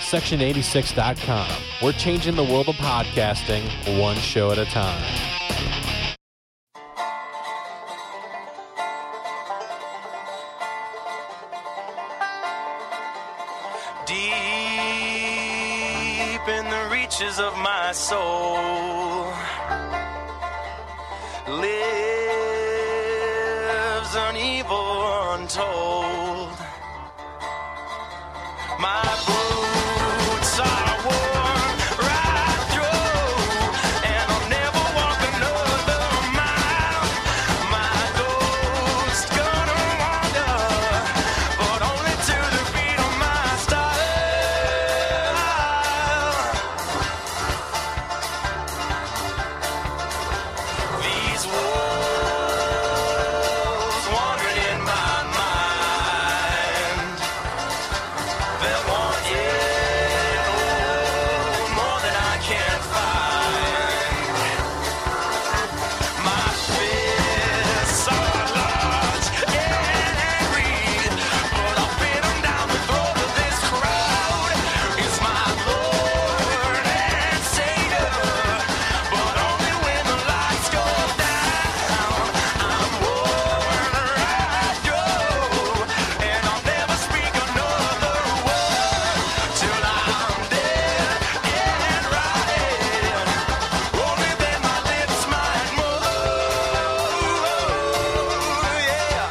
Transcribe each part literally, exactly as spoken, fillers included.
section eighty-six dot com. We're changing the world of podcasting one show at a time. Deep in the reaches of my soul lives an evil untold. My boots are worn right through, and I'll never walk another mile. My ghost's gonna wander, but only to the beat of my style. These wolves wandering in my mind, they want you more than I can find. My fists are large and angry, but I'll pin them down the throat of this crowd. It's my Lord and Savior, but only when the lights go down. I'm worn right through, and I'll never speak another word till I'm dead and rotted. Only then my lips might move, yeah.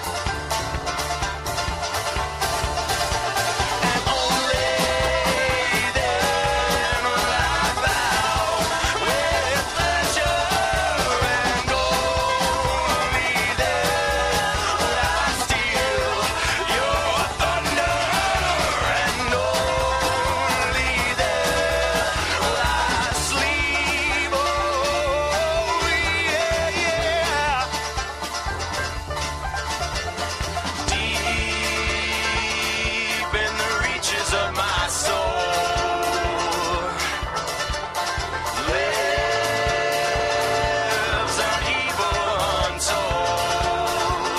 And only then will I bow with pleasure, and only then will I steal your thunder, and only then will I sleep. Oh, yeah, yeah. Deep in the reaches of my soul lives an evil untold.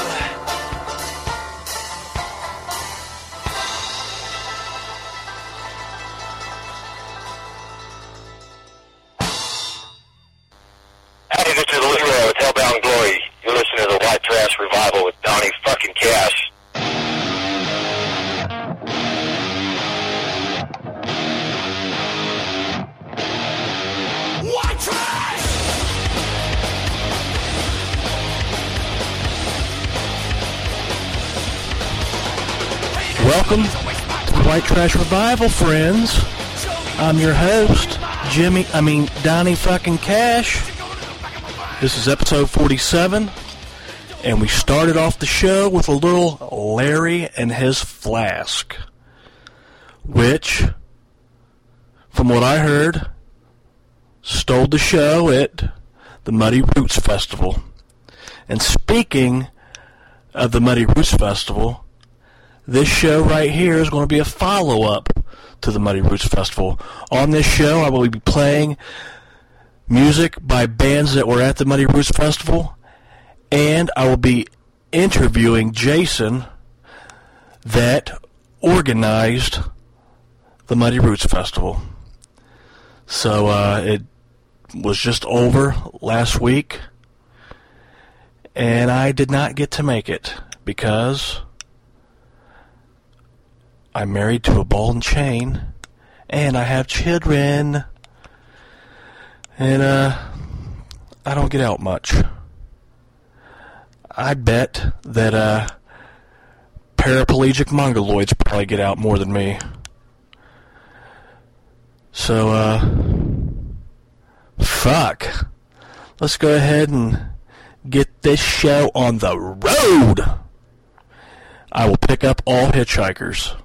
Hey, this is Leroy with Hellbound Glory. You're listening to the White Trash Revival with Donnie fucking Cash. White trash! Welcome to the White Trash Revival, friends. I'm your host, Jimmy, I mean, Donnie fucking Cash. This is episode forty-seven, and we started off the show with a little Larry and his Flask, which, from what I heard, stole the show at the Muddy Roots Festival. And speaking of the Muddy Roots Festival, this show right here is going to be a follow-up to the Muddy Roots Festival. On this show, I will be playing music by bands that were at the Muddy Roots Festival, and I will be interviewing Jason that organized the Muddy Roots Festival. So uh, it was just over last week, and I did not get to make it because I'm married to a ball and chain, and I have children, and uh, I don't get out much. I bet that uh, paraplegic mongoloids probably get out more than me. So, uh, fuck. Let's go ahead and get this show on the road. I will pick up all hitchhikers.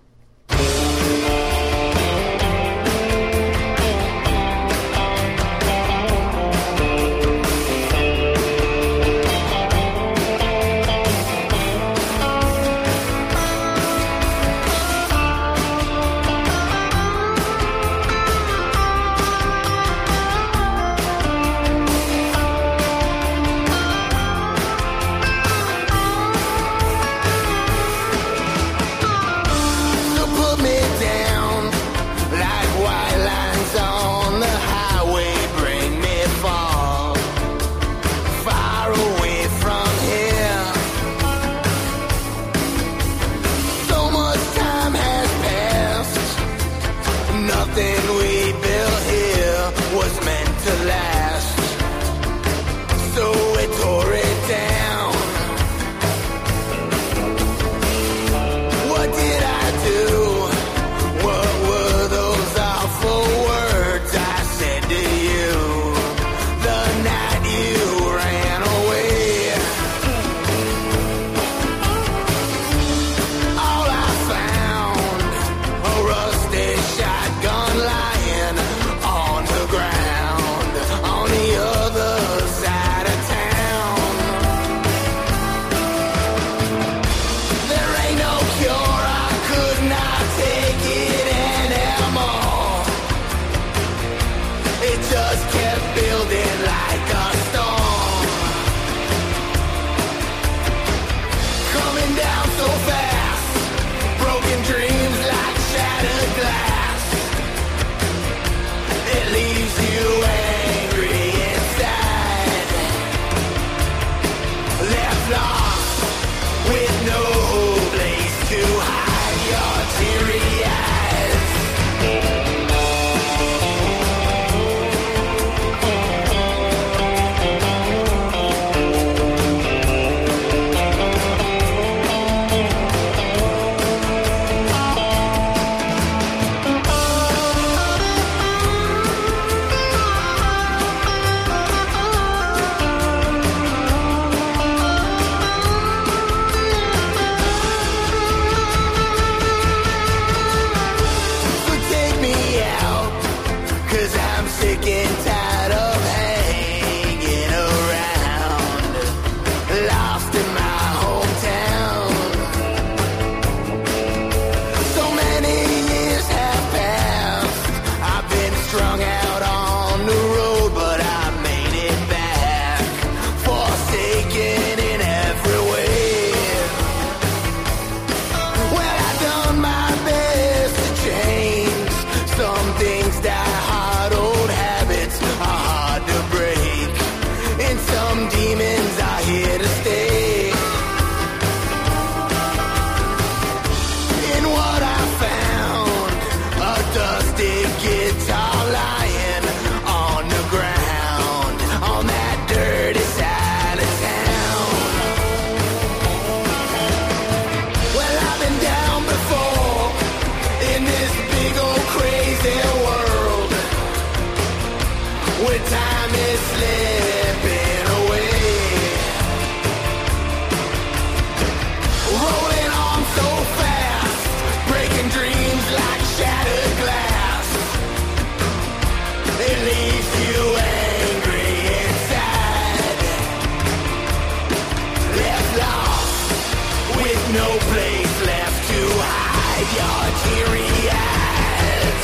is slipping away. Rolling on so fast, breaking dreams like shattered glass. It leaves you angry inside, left lost with no place left to hide your teary eyes.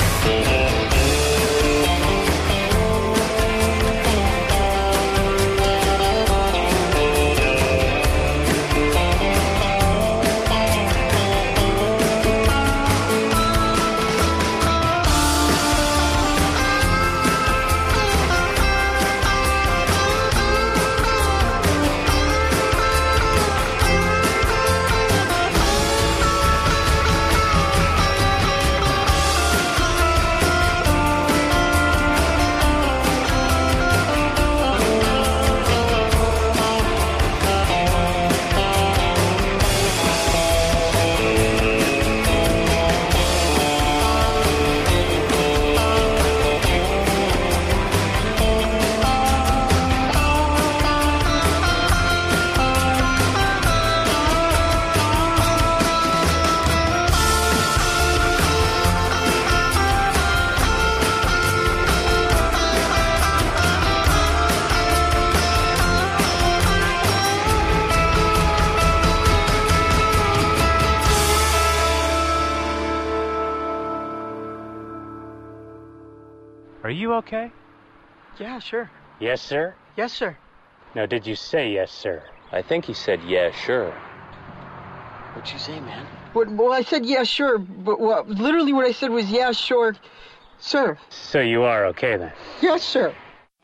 Are you okay? Yeah, sure. Yes, sir? Yes, sir. Now, did you say yes, sir? I think he said, yeah, sure. What'd you say, man? What, well, I said, yeah, sure, but what, literally what I said was, yeah, sure, sir. So you are okay then? Yes, sir.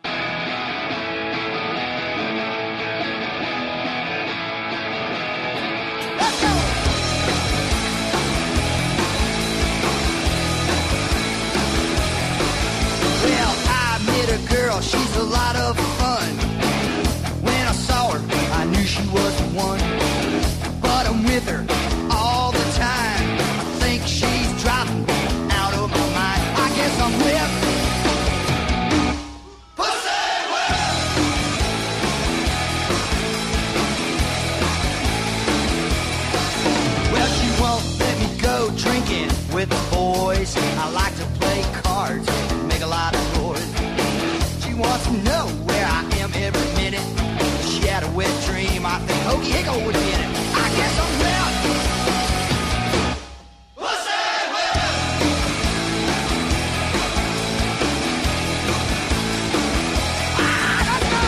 Well, I met a girl, she's a lot of fun. When I saw her, I knew she was the one. But I'm with her all the time. I think she's driving me out of my mind. I guess I'm with pussy whip. Well, she won't let me go drinking with the boys. I like to play cards and make a lot of noise. She wants to know where I am every minute. She had a wet dream, I think Hokey Hicko would be in it. I guess I'm with pussy whip. Ah, let's go.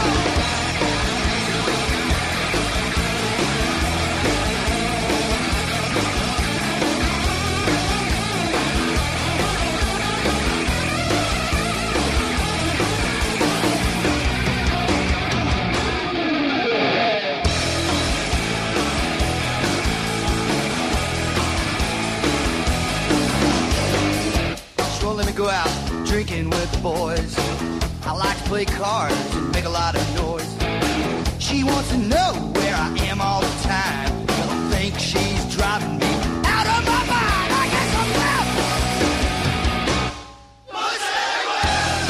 She won't let me go out drinking with the boys. I like to play cards and make a lot of noise. She wants to know where I am all the time. Well, I think she's driving me out of my mind. I guess I'm left. Pussy whip.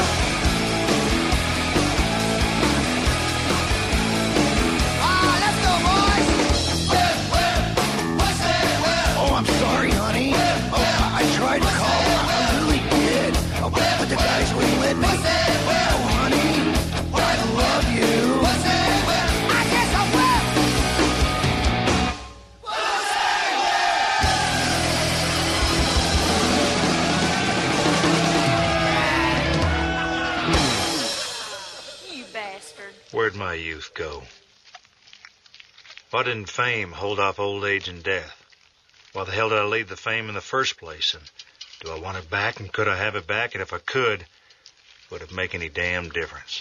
Ah, let's go, boys. Whip, whip, pussy whip. Oh, I'm sorry, honey. Oh, I tried to call. I really did. Oh, but the guys wouldn't let me. Oh, honey, I love you. Pussy whip. I guess I'm left. Pussy whip. You bastard. Where'd my youth go? Why didn't fame hold off old age and death? Why the hell did I leave the fame in the first place? And do I want it back, and could I have it back? And if I could, would it make any damn difference?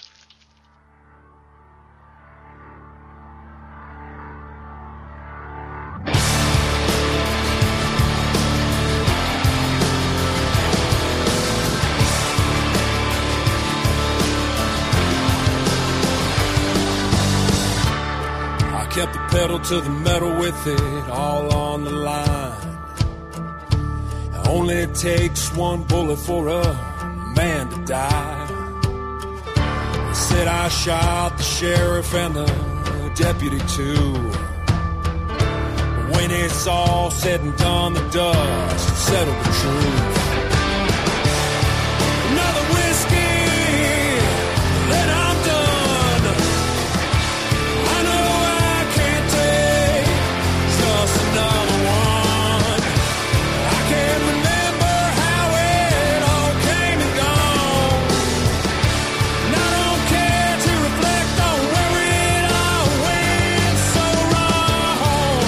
I kept the pedal to the metal with it all on the line. Only it takes one bullet for a man to die. They said I shot the sheriff and the deputy too. But when it's all said and done, the dust settled the truth. Another whiskey, then I'm done. I know I can't take just another one. I can't remember how it all came and gone. And I don't care to reflect on where it all went so wrong.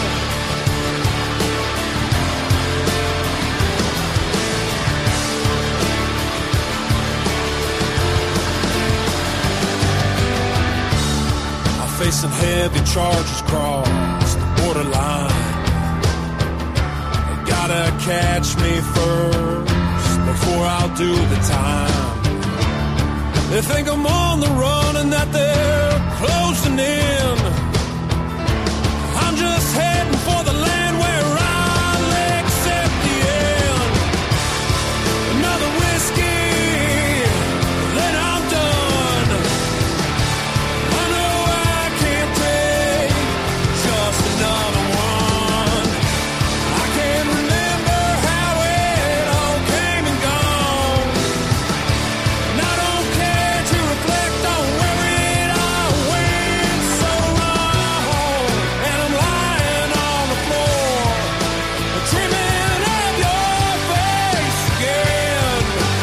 Facing heavy charges across the borderline. They gotta catch me first before I'll do the time. They think I'm on the run and that they're closing in. I'm just heading for the land where I'll accept the end. Another whiskey, then I'm done. I know I can't take just another one. I can't remember how it all came and gone. And I don't care to reflect on where it all went so wrong. And I'm lying on the floor, dreaming of your face again.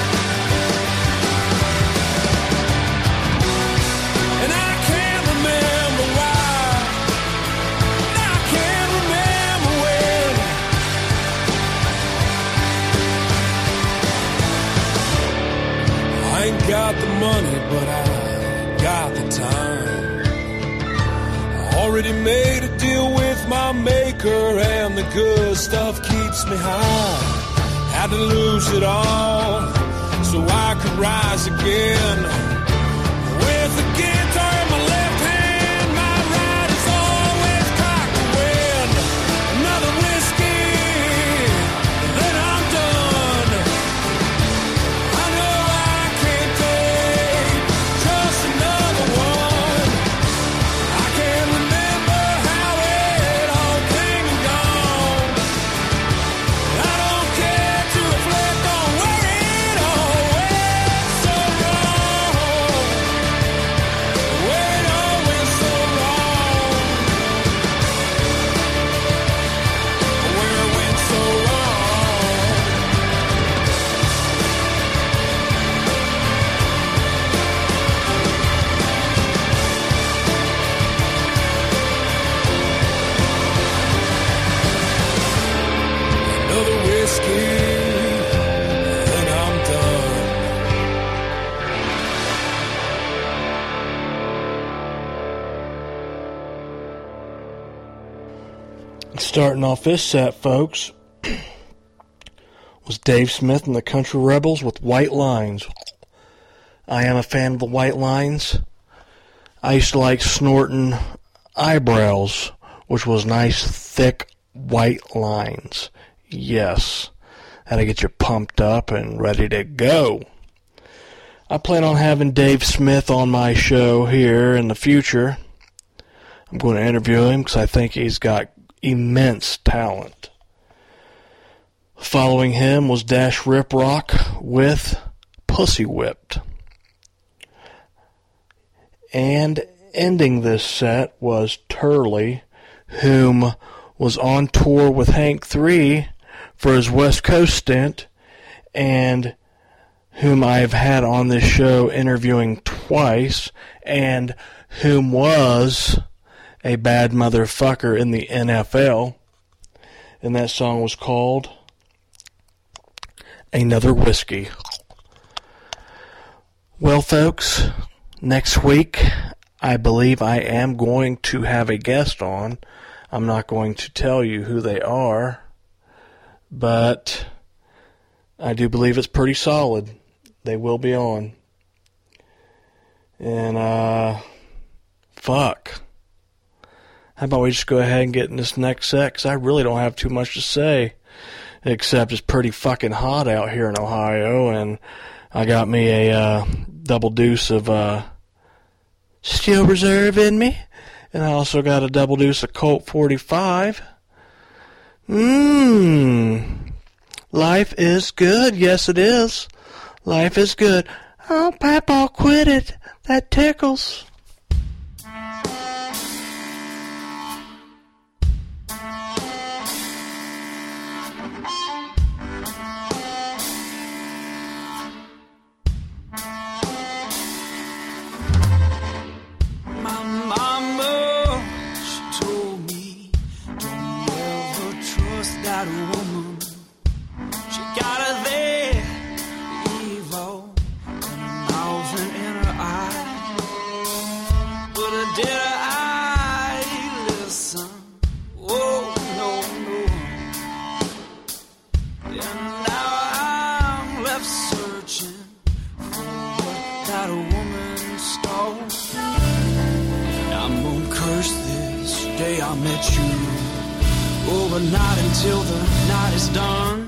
And I can't remember why. And I can't remember when. I ain't got the money, but I got the time. I already made a deal with my maker, and the good stuff keeps me high. Had to lose it all so I could rise again. With a guitar in my left hand, my right is always cocked to win. Another whiskey, then I'm done. I know I can't take just another one. I can't remember how it all came and gone. I don't care to reflect on where it all went so wrong. Where it all went so wrong. Where it went so wrong. Another whiskey, then I'm done. Starting off this set, folks, was Dave Smith and the Country Rebels with White Lines. I am a fan of the White Lines. I used to like snorting eyebrows, which was nice, thick, white lines. Yes. Had to get you pumped up and ready to go. I plan on having Dave Smith on my show here in the future. I'm going to interview him because I think he's got immense talent. Following him was Dash Riprock with Pussy Whipped. And ending this set was Turley, whom was on tour with Hank three for his West Coast stint, and whom I've had on this show interviewing twice, and whom was a bad motherfucker in the N F L. And that song was called Another Whiskey. Well, folks, next week I believe I am going to have a guest on. I'm not going to tell you who they are, but I do believe it's pretty solid. They will be on. And, uh, fuck. How about we just go ahead and get in this next set? Because I really don't have too much to say. Except it's pretty fucking hot out here in Ohio. And I got me a uh, double deuce of uh, Steel Reserve in me. And I also got a double deuce of Colt forty-five. Mmm. Life is good. Yes, it is. Life is good. Oh, Papa, quit it. That tickles. I met you. Oh, but not until the night is done.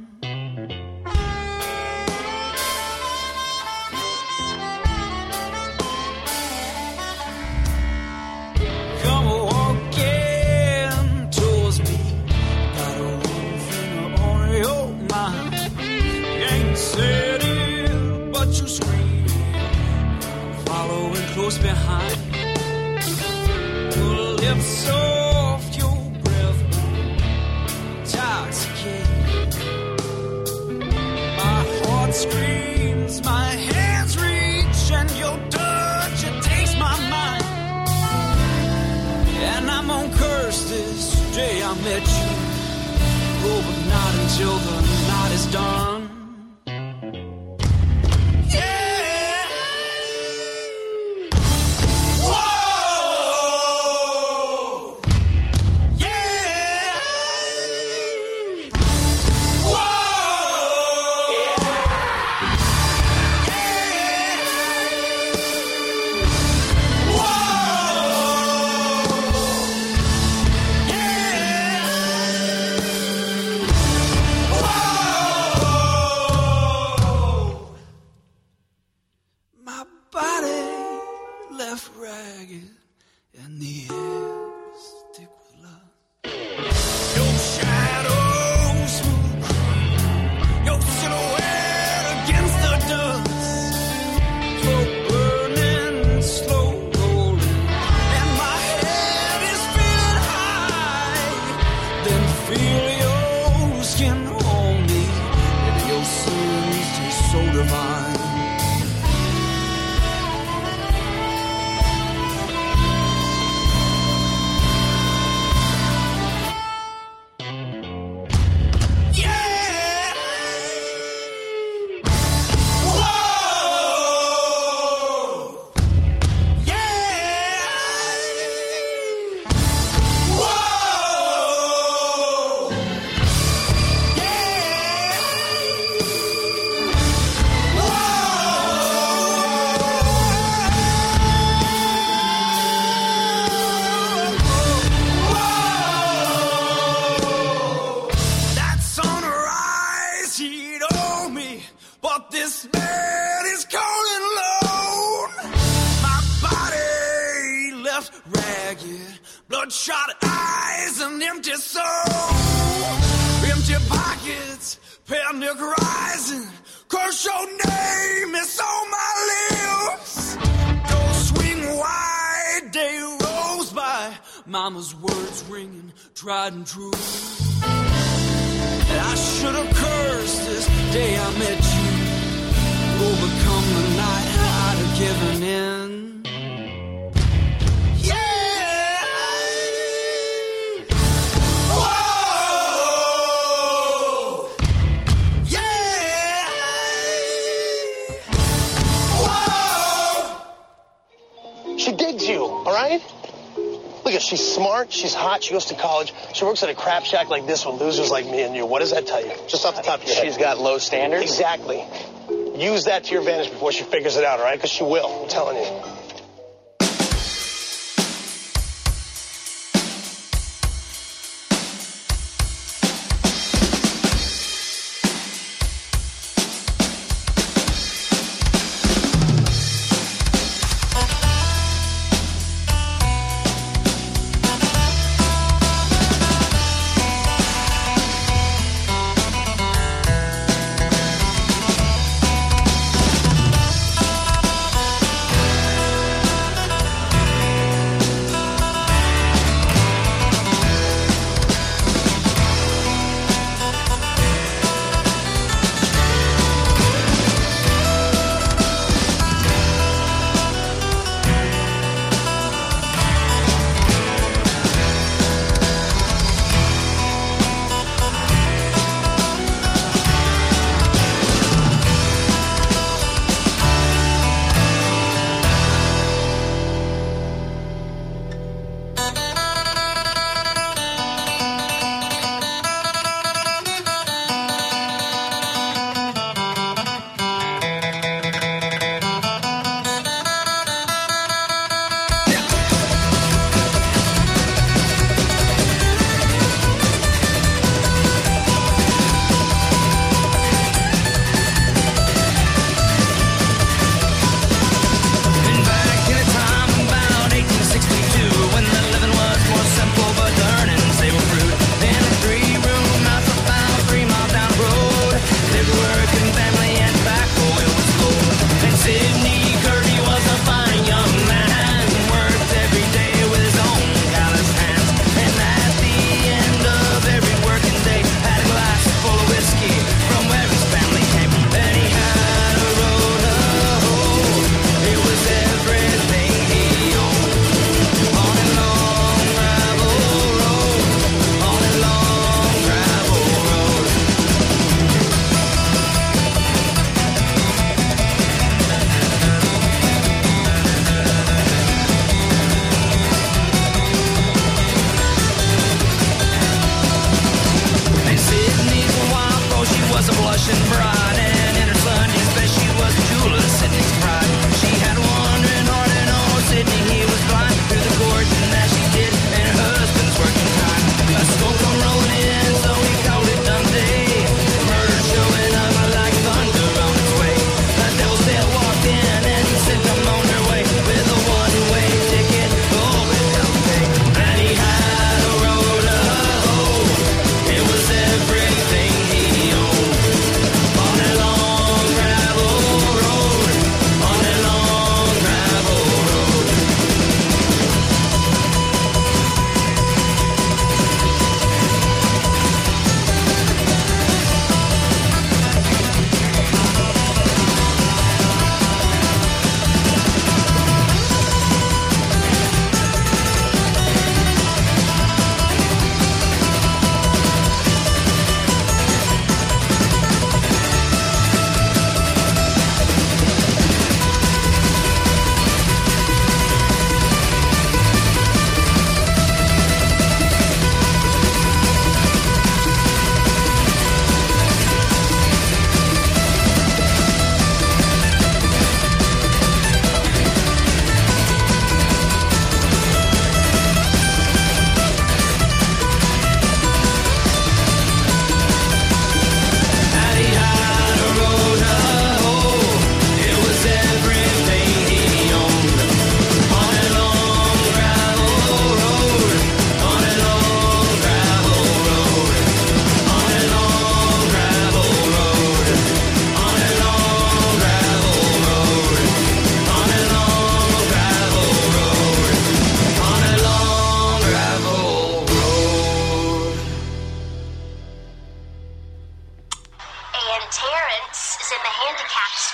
Come walking towards me. Got a one finger on your mind. You ain't said it, but you scream. Following close behind. Your lips soft, your breath intoxicating. My heart screams, my hands reach, and your touch, it takes my mind. And I'm gonna curse this day I met you. Oh, but not until the night is done. Bloodshot eyes and empty soul, empty pockets, panic rising. Curse your name, it's on my lips. Don't swing wide, day rolls by. Mama's words ringing, tried and true. And I should have cursed this day I met you. Overcome the night I'd have given in. She digs you, all right? Look at, she's smart, she's hot, she goes to college. She works at a crap shack like this with losers like me and you. What does that tell you? Just off the top of your head. She's got low standards? Exactly. Use that to your advantage before she figures it out, all right? Because she will, I'm telling you.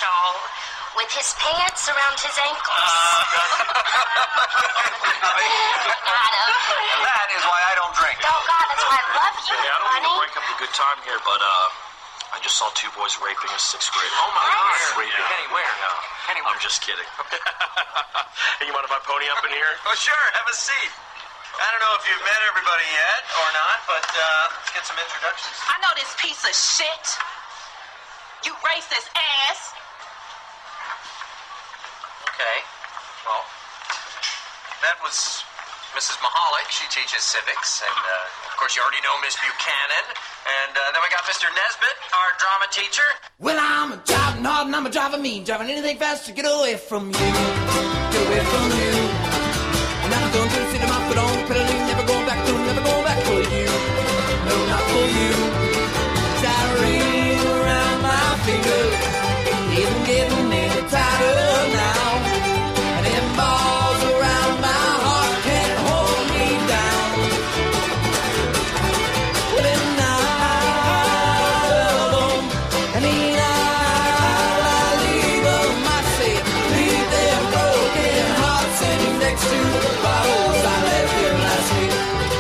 Patrol with his pants around his ankles. And that is why I don't drink. Oh, God, that's why I love you, Yeah, I don't honey. mean to break up the good time here, but uh, I just saw two boys raping a sixth grader. Oh, my God. Raping. Kenny, where? Yeah. Kenny, I'm just kidding. Hey, you mind if I pony up in here? Oh, sure. Have a seat. I don't know if you've met everybody yet or not, but uh, let's get some introductions. I know this piece of shit. You racist ass. Okay. Well, that was Missus Mahalik. She teaches civics. And, uh, of course, you already know Miss Buchanan. And uh, then we got Mister Nesbitt, our drama teacher. Well, I'm a driving hard and I'm a driving mean, driving anything fast to get away from you, get away from you. And I'm going to the city, my foot on the pedal, never going back to, never going back for you. No, not for you. Tied a ring around my finger, isn't getting any tighter now. And them balls around my heart can't hold me down. Well, and I love them, I mean I, I leave them, I say, leave them broken hearts sitting next to the bottles I left here last week.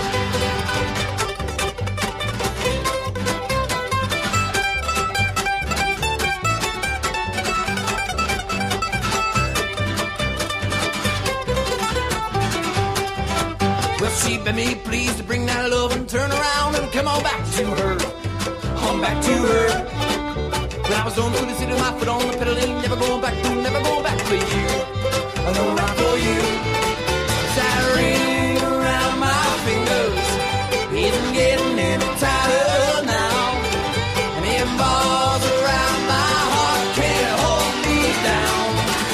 Well, she bade me please to bring that love and turn around and come on back to her, on back to her. When I was going through the city with my foot on the pedal, ain't never going back to, never going back for you. I know not for you. Tied a ring around my fingers, isn't getting any tighter now. And them balls around my heart can't hold me down.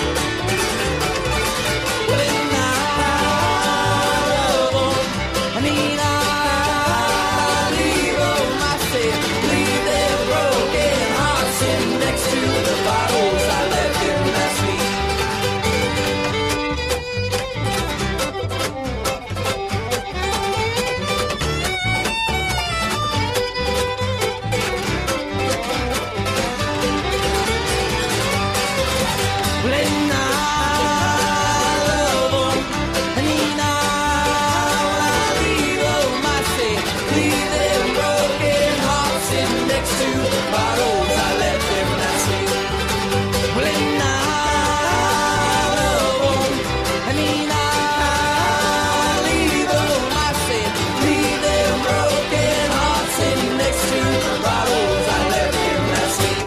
Well, and I love 'em, I mean I leave 'em, I said, leave them broken hearts sitting next to the bottles I left here last week. Well, and I love 'em, I mean I leave 'em, I say, leave them broken hearts sitting next to the bottles I left here last week. Well, and I love 'em, I mean I leave 'em, I say, leave them broken hearts sitting next to the bottles I left here last week.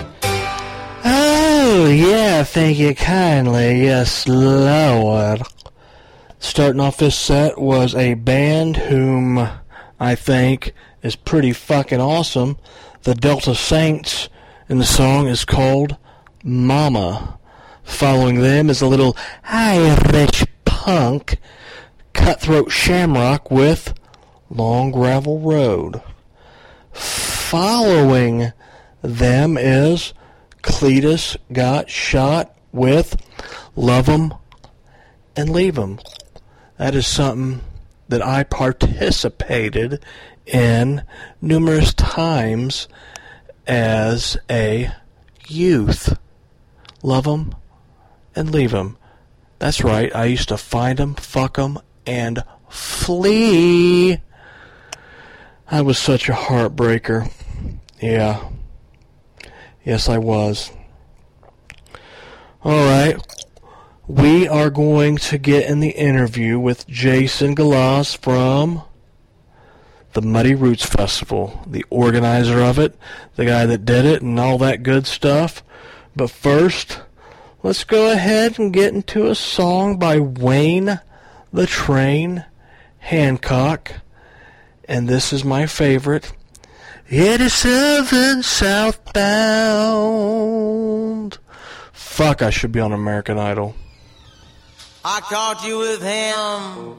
Oh, yeah, thank you kindly. Yes, Lord. Starting off this set was a band whom I think is pretty fucking awesome. The Delta Saints, and the song is called Mama. Following them is a little Irish punk, Cutthroat Shamrock with Long Gravel Road. Following them is Cletus Got Shot with Love 'Em and Leave 'Em. That is something that I participated in numerous times as a youth. Love 'em and leave 'em. That's right, I used to find 'em, fuck 'em, and flee. I was such a heartbreaker. Yeah. Yes, I was. Alright. We are going to get in the interview with Jason Galas from the Muddy Roots Festival, the organizer of it, the guy that did it, and all that good stuff. But first, let's go ahead and get into a song by Wayne the Train Hancock. And this is my favorite. eighty-seven southbound. Fuck, I should be on American Idol. I caught you with him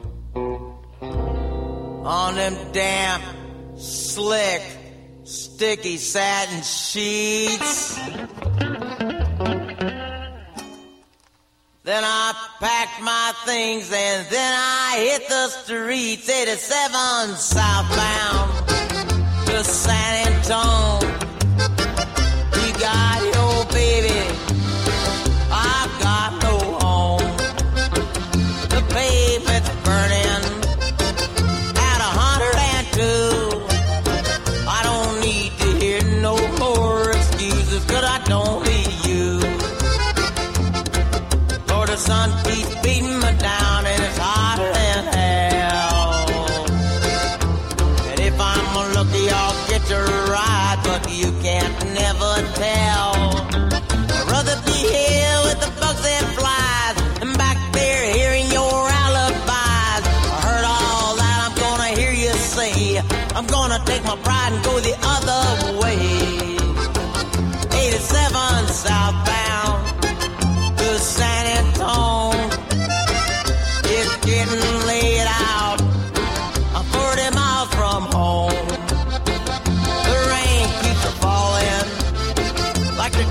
on them damp, slick, sticky satin sheets. Then I packed my things and then I hit the streets. eighty-seven southbound to San Antone. You got your baby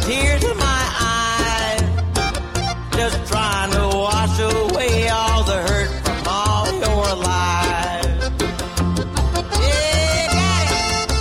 tears in my eyes, just trying to wash away all the hurt from all your lies. Yeah, Daddy.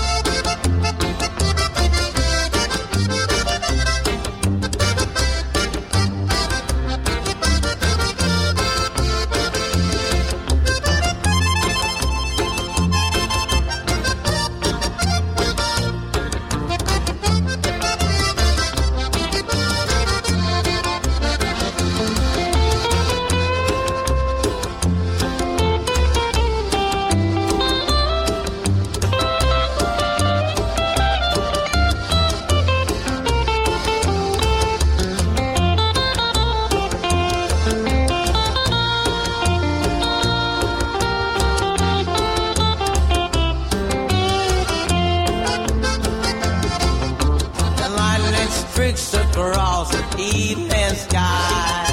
The lightning streaks across the evening sky.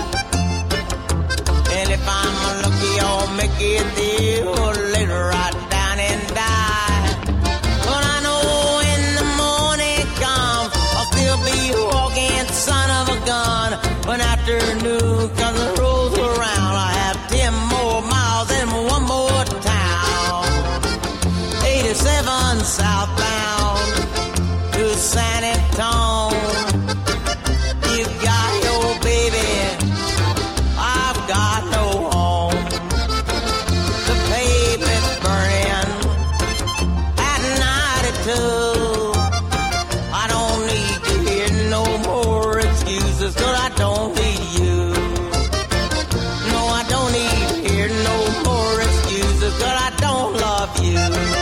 And if I'm lucky, I'll make it there or later right down and die. But I know when the morning comes, I'll still be walking, son of a gun. When afternoon comes and rolls around, I have ten more miles and one more town. eighty-seven southbound to San Antone. You got your baby, I've got no home. The pavement's burning at ninety-two. I don't need to hear no more excuses, 'cause I don't need you. No, I don't need to hear no more excuses, 'cause I don't love you.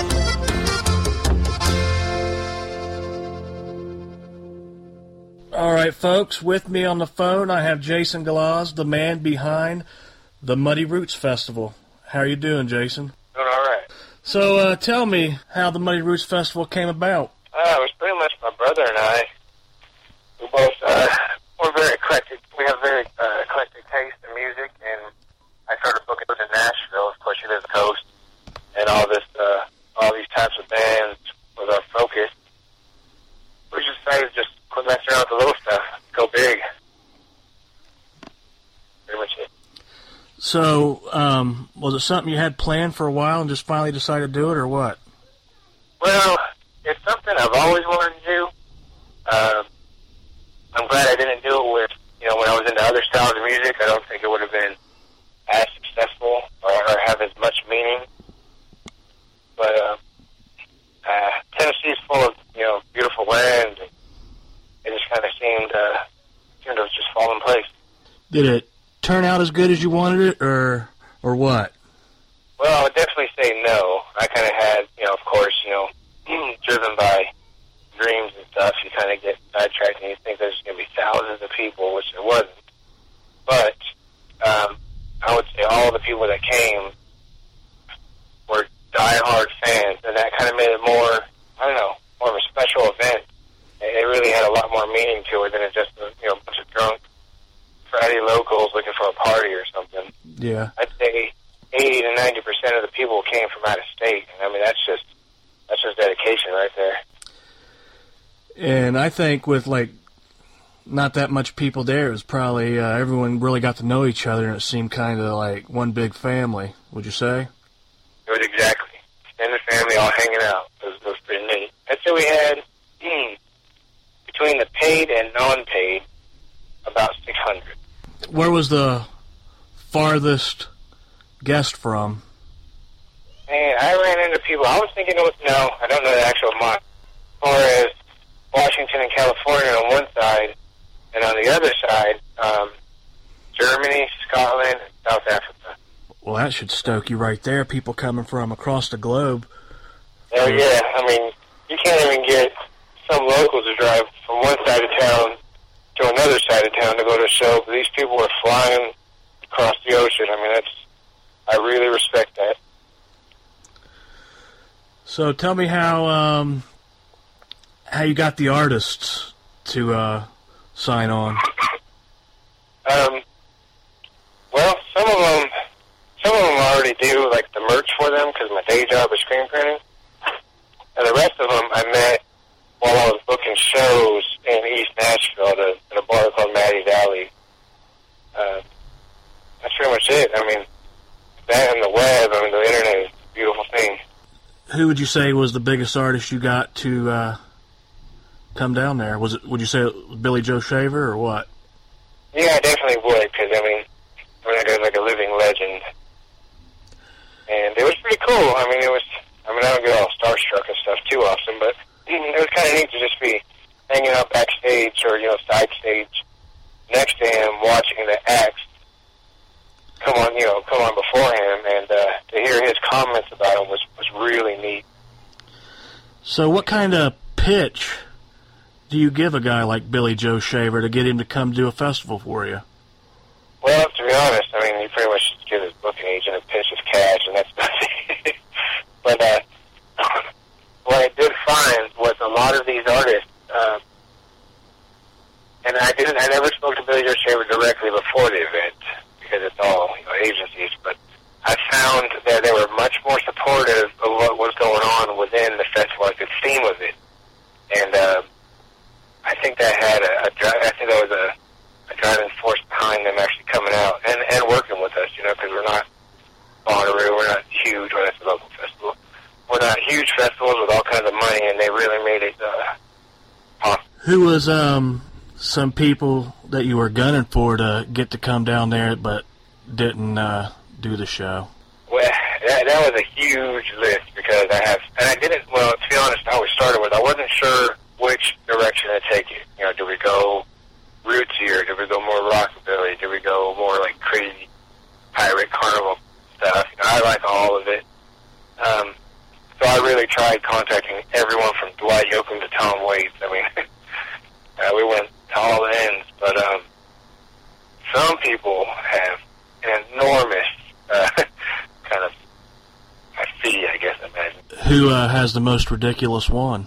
All right, folks, with me on the phone, I have Jason Galaz, the man behind the Muddy Roots Festival. How are you doing, Jason? Doing all right. So, uh, tell me how the Muddy Roots Festival came about. Uh, it was pretty much my brother and I. We both, uh, we're very eclectic. We have very uh, eclectic taste in music, and I started booking in Nashville. Of course, she lives on the coast, and all this, uh, all these types of bands was our focus. We just decided to just quit messing around with the little stuff, go big. Pretty much it. So, um, was it something you had planned for a while and just finally decided to do it, or what? Well, it's something I've always wanted to do. Um, I'm glad I didn't do it with, you know, when I was into other styles of music. I don't think it would have been as successful or, or have as much meaning. But uh, uh, Tennessee's full of, you know, beautiful land, and it just kind of seemed, uh, seemed to just fall in place. Did it turn out as good as you wanted it, or or what? Well, I would definitely say no. I kind of had, you know, of course, you know, driven by dreams and stuff, you kind of get sidetracked and you think there's going to be thousands of people, which there wasn't. But um, I would say all the people that came were diehard fans, and that kind of made it more, I don't know, more of a special event. It really had a lot more meaning to it than it just, you know, a bunch of drunk Friday locals looking for a party or something. Yeah. I'd say eighty to ninety percent of the people came from out of state. And I mean, that's just that's just dedication right there. And I think with, like, not that much people there, it was probably uh, everyone really got to know each other, and it seemed kind of like one big family, would you say? It was exactly. Extended family all hanging out. It was, it was pretty neat. I'd say we had, hmm, between the paid and non-paid, about six hundred. Where was the farthest guest from? Man, I ran into people. I was thinking it was, no, I don't know the actual month. As far as Washington and California on one side, and on the other side, um, Germany, Scotland, and South Africa. Well, that should stoke you right there, people coming from across the globe. Oh, yeah. I mean, you can't even get some locals to drive from one side of town to another side of town to go to a show, but these people were flying across the ocean. I mean, that's, I really respect that. So tell me how um, how you got the artists to uh, sign on. Um, well, some of them, some of them already do like the merch for them because my day job is screen printing, and the rest of them I met while I was booking shows in East Nashville at a, at a bar called Maddie's Alley. Uh, that's pretty much it. I mean, that and the web, I mean, the internet is a beautiful thing. Who would you say was the biggest artist you got to uh, come down there? Was it? Would you say it was Billy Joe Shaver or what? Yeah, I definitely would, because, I mean, I mean, that guy's like a living legend. And it was pretty cool. I mean, it was, I mean, I don't get all starstruck and stuff too often, but it was kind of neat to just be hanging out backstage or, you know, side stage next to him, watching the acts come on, you know, come on before him, and uh, to hear his comments about him was, was really neat. So what kind of pitch do you give a guy like Billy Joe Shaver to get him to come do a festival for you? Well, to be honest, I mean, you pretty much just give his booking agent a pitch of cash, and that's about it. But uh, what I did find was a lot of these artists, uh, and I didn't, I never spoke to Billy Joe Shaver directly before the event, because it's all, you know, agencies, but I found that they were much more supportive of what was going on within the festival, like the theme of it. And uh, I think that had a, a, I think that was a, a driving force behind them actually coming out and, and working with us, you know, because we're not Bonnaroo, we're not huge, well, that's a local festival. We're not huge festivals with all kinds of money, and they really made it uh, possible. Who was um, some people that you were gunning for to get to come down there but didn't uh, do the show? Well, that, that was a huge list, because I have, and I didn't, well, to be honest, how we started with, I wasn't sure which direction to take it. You know, do we go rootsier? Do we go more rockabilly? Do we go more like crazy pirate carnival stuff? You know, I like all of it. Um, so I really tried contacting everyone from Dwight Yoakam to Tom Waits. I mean, uh, we went to all ends, but um, some people have an enormous uh, kind of fee, I guess, I imagine. Who uh, has the most ridiculous one?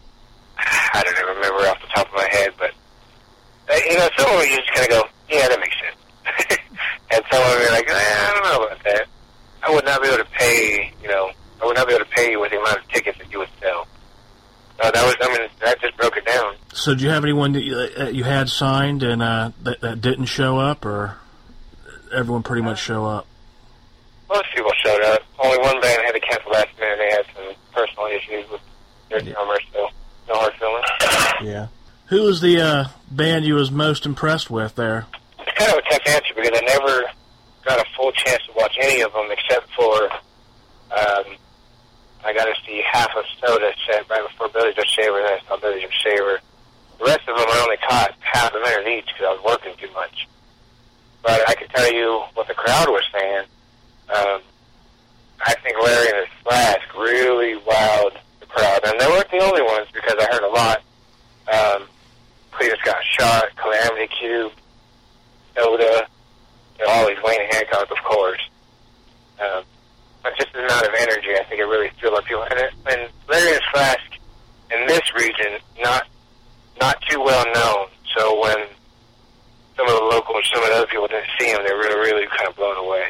I don't even remember off the top of my head, but, uh, you know, some of them you just kind of go, yeah, that makes sense. And some of them you're like, eh, I don't know about that. I would not be able to pay, you know, I would not be able to pay you with the amount of tickets that you would sell. Uh, that was, I mean, that just broke it down. So did you have anyone that you, uh, you had signed and uh, that, that didn't show up, or everyone pretty much show up? Most people showed up. Only one band had to cancel last minute. They had some personal issues with their drummer, so no hard feelings. Yeah. Who was the uh, band you was most impressed with there? It's kind of a tough answer, because I never got a full chance to watch any of them, except for um, I got to see half of Soda set right before Billy Joe Shaver, and then I saw Billy Joe Shaver. The rest of them I only caught half a minute each because I was working too much. But I could tell you what the crowd was saying. Um, I think Larry and his Flask really wowed the crowd, and they weren't the only ones, because I heard a lot. Um, Cletus Got Shot, Calamity Cube, Soda, you know, all these Wayne Hancock, of course. Um, but just the amount of energy, I think it really filled up people. And, it, and Larry and his Flask in this region, not not too well known. So when some of the locals, some of the other people didn't see him, they were really kind of blown away.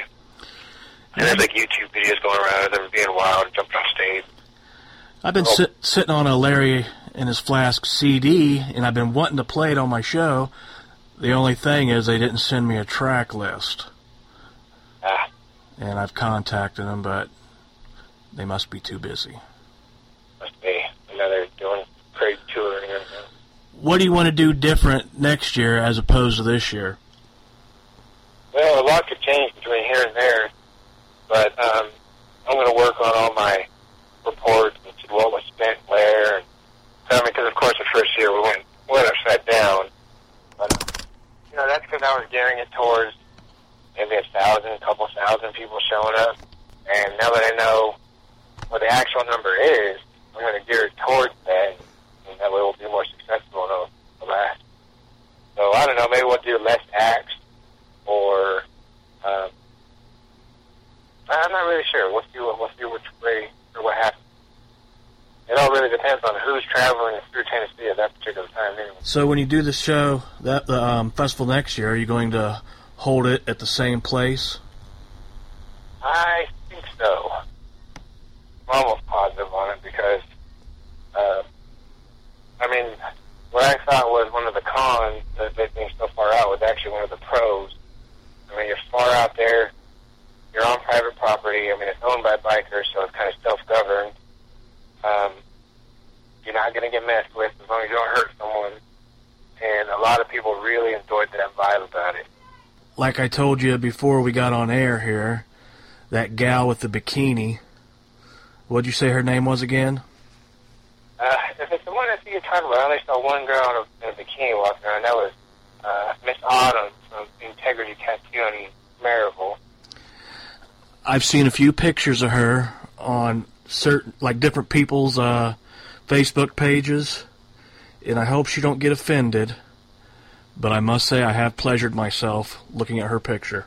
And there's like YouTube videos going around of them being wild and jumping off stage. I've been sit, sitting on a Larry and his Flask C D, and I've been wanting to play it on my show. The only thing is they didn't send me a track list. Ah. And I've contacted them, but they must be too busy. Must be. I know they're doing crazy touring right now. What do you want to do different next year as opposed to this year? Well, a lot could change between here and there, but um, I'm going to work on all my reports and see what was spent where. And, I mean, because of course the first year we went, went upside down, but you know, that's because I was gearing it towards maybe a thousand, a couple thousand people showing up, and now that I know what the actual number is, I'm going to gear it towards that, and that way we'll be more successful in the, the last. So I don't know, maybe we'll do less acts, or um, I'm not really sure. We'll see, we'll see which way or what happens. It all really depends on who's traveling through Tennessee at that particular time anyway. So when you do the show, that the um, festival next year, are you going to hold it at the same place? I think so. I'm almost positive on it, because uh, I mean, what I thought was one of the cons of it being so far out was actually one of the pros. I mean, you're far out there, you're on private property. I mean, it's owned by bikers, so it's kind of self-governed. Um, you're not going to get messed with as long as you don't hurt someone. And a lot of people really enjoyed that vibe about it. Like I told you before we got on air here, that gal with the bikini, what'd you say her name was again? Uh, if it's the one that you're talking about, I only saw one girl in a, in a bikini walking around. That was uh, Miss Autumn from Integrity Tattoo in Maryville. I've seen a few pictures of her on certain, like different people's uh, Facebook pages, and I hope she don't get offended, but I must say I have pleasured myself looking at her picture.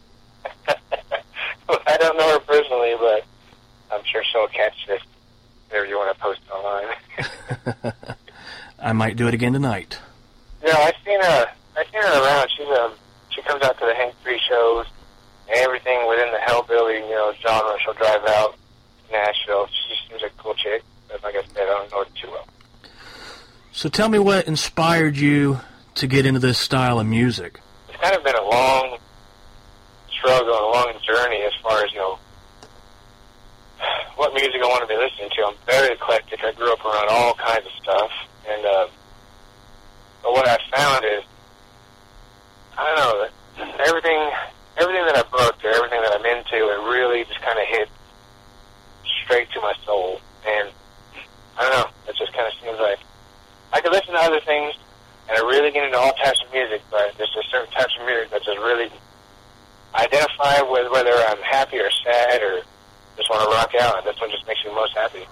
Well, I don't know her personally, but I'm sure she'll catch this whatever you want to post online. I might do it again tonight. No, I've seen her. I've seen her around. She's um, she comes out to the Hank three shows and everything within the hellbilly, you know, genre. She'll drive out to Nashville. She seems like a cool chick, but like I said, I don't know her too well. So tell me what inspired you to get into this style of music. It's kind of been a long struggle and a long journey as far as, you know, what music I want to be listening to. I'm very eclectic. I grew up around all kinds of stuff. And uh, but what I found is, I don't know, that everything, everything that I broke to, everything that I'm into, it really just kind of hit straight to my soul. And I don't know, it just kind of seems like I could listen to other things, and I really get into all types of music, but there's just certain types of music that just really identify with whether I'm happy or sad or just want to rock out, and this one just makes me most happy.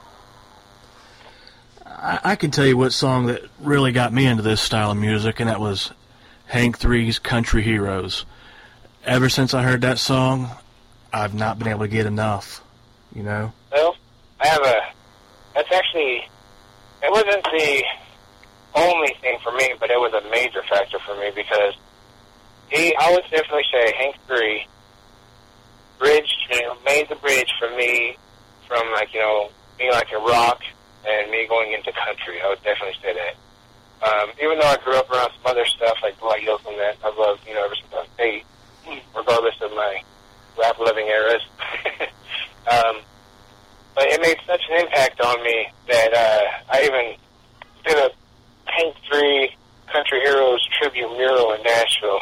I, I can tell you what song that really got me into this style of music, and that was Hank three's Country Heroes. Ever since I heard that song, I've not been able to get enough, you know? Well, I have a... That's actually... It wasn't the only thing for me, but it was a major factor for me because he, I would definitely say Hank three bridged, you know, made the bridge for me from, like, you know, me liking rock and me going into country. I would definitely say that. Um, even though I grew up around some other stuff like Dwight Yoakam that I've loved, you know, ever since I was eight, regardless of my rap-loving eras. um, but it made such an impact on me that uh, I even did a Hank three Country Heroes tribute mural in Nashville.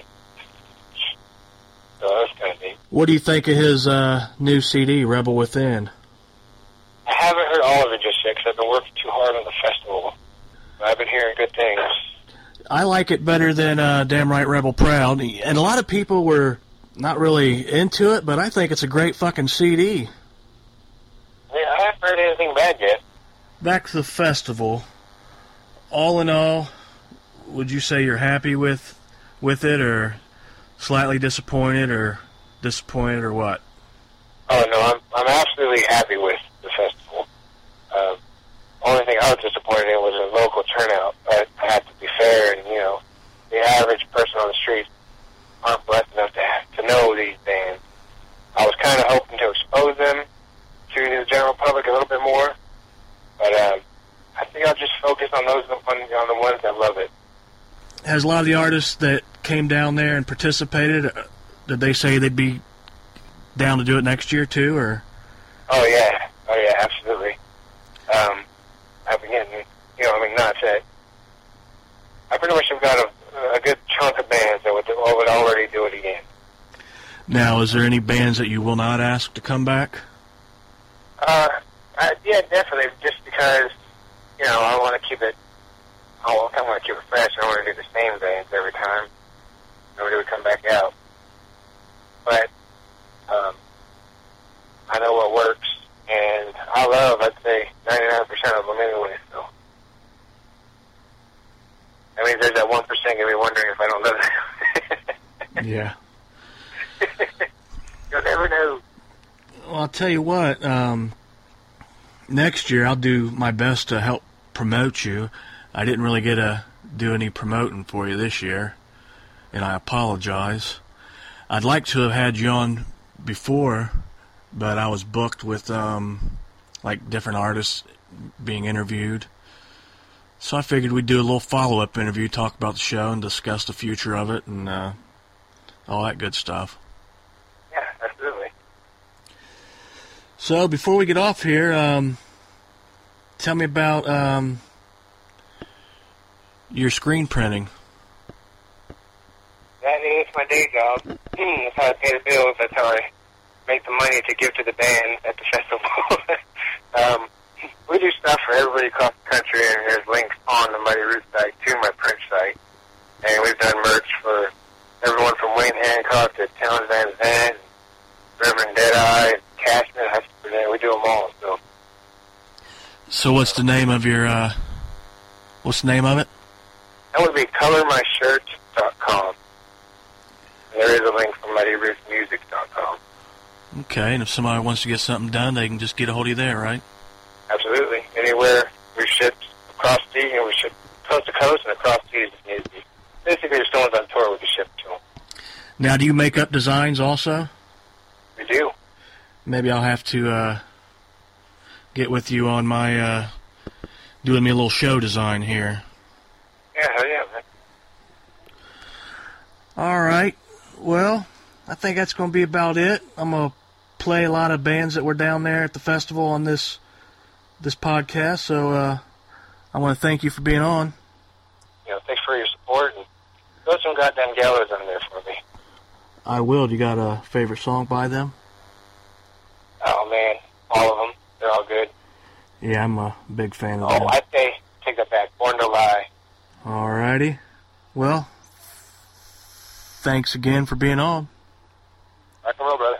So that was kind of neat. What do you think of his uh, new C D, Rebel Within? I haven't heard all of it just yet because I've been working too hard on the festival. But I've been hearing good things. I like it better than uh, Damn Right Rebel Proud, and a lot of people were not really into it, but I think it's a great fucking C D. Yeah, I haven't heard anything bad yet. Back to the festival. All in all, would you say you're happy with with it, or slightly disappointed, or disappointed, or what? Oh, no, I'm I'm absolutely happy with the festival. Um, only thing I was disappointed in was the local turnout, but I have to be fair, and, you know, the average person on the street aren't blessed enough to, to know these bands. I was kind of hoping to expose them to the general public a little bit more, but um, I think I'll just focus on those on, on the ones that love it. Has a lot of the artists that came down there and participated, uh, did they say they'd be down to do it next year too, or? Oh yeah, oh yeah, absolutely. Um, I've been getting, you know, I mean, not that I pretty much have got a, a good chunk of bands that would, would already do it again. Now, is there any bands that you will not ask to come back? Uh, I, yeah, definitely. Just because, you know, I want to keep it. I want to keep it fresh. I don't want to do the same bands every time. Nobody would come back out. But um, I know what works, and I love, I'd say, ninety-nine percent of them anyway. So that means there's that one percent gonna be wondering if I don't love them. Yeah. You'll never know. Well, I'll tell you what. Um, next year, I'll do my best to help promote you. I didn't really get to do any promoting for you this year, and I apologize. I'd like to have had you on before, but I was booked with um, like different artists being interviewed. So I figured we'd do a little follow-up interview, talk about the show, and discuss the future of it, and uh, all that good stuff. Yeah, absolutely. So before we get off here, um, tell me about um, your screen printing. That is my day job. That's how I pay the bills. That's how I make the money to give to the band at the festival. um, we do stuff for everybody across the country, and there's links on the Mighty Roots site to my print site. And we've done merch for everyone from Wayne Hancock to Towns Van Zandt, Reverend Deadeye, Cashman, Hutchinson. We do them all. So, So what's the name of your, uh, what's the name of it? that would be color my shirts dot com. There is a link from mighty roots music dot com. Okay, and if somebody wants to get something done, they can just get a hold of you there, right? Absolutely. Anywhere we ship across the, you know, we ship coast to coast and across the if needs to be. Basically, if someone's on tour, we can ship to them. Now, do you make up designs also? We do. Maybe I'll have to uh, get with you on my uh, doing me a little show design here. Yeah, hell yeah, man. All right. Well, I think that's going to be about it. I'm going to play a lot of bands that were down there at the festival on this this podcast. So uh, I want to thank you for being on. You know, thanks for your support, and throw some goddamn gallows on there for me. I will. Do you got a favorite song by them? Oh, man. All of them. They're all good. Yeah, I'm a big fan of Oh, them. I say, take that back. Born to Lie. All righty. Well, thanks again for being on. Rock and roll, brother.